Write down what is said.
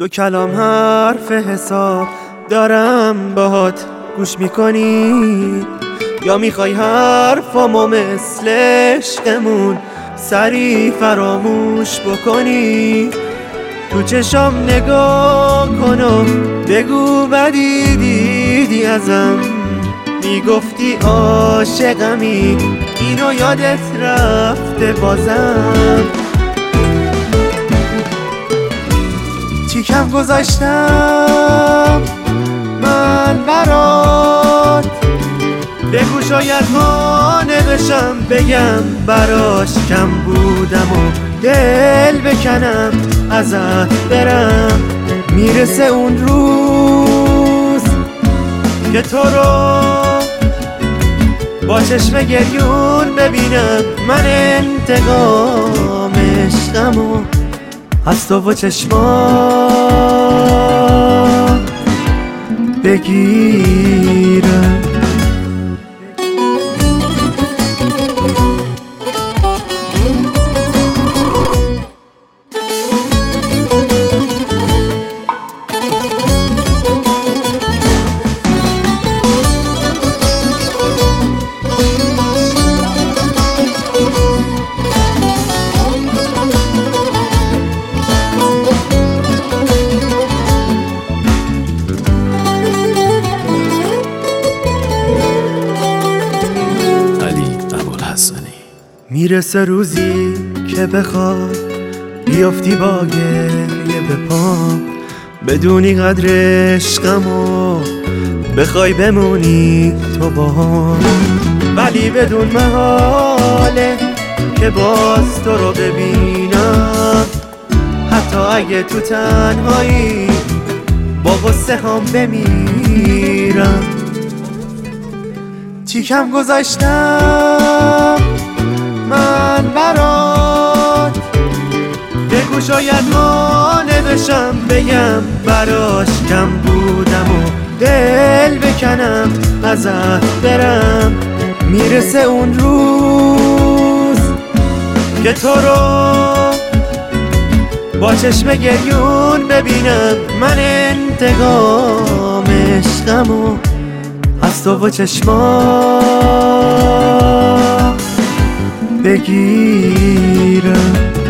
دو کلام حرف حساب دارم باهات گوش میکنی، یا میخوای حرفامو مثل عشقمون سری فراموش بکنی؟ تو چشام نگاه کن و بگو بدی دیدی ازم، میگفتی عاشقمی اینو یادت رفته بازم. چی کم گذاشتم من برات، بگو شاید قانع بشم بگم براش کم بودم و دل بکنم ازت برم. میرسه اون روز که تو رو با چشم گریون ببینم، من انتقام عشقمو از تو و چشمات بگیرم. میرسه روزی که بخواد بیافتی با گریه به پام، بدونی قدر عشقمو بخوای بمونی تو با هم، ولی بدون محاله که باز تو رو ببینم، حتی اگه تو تنهایی با غصه هم بمیرم. چی کم گذاشتم من برات، بگو شاید قانع بشم بگم براش کم بودم و دل بکنم ازت برم. میرسه اون روز که تو رو با چشم گریون ببینم، من انتقام عشقمو از تو و چشمات بگیرم.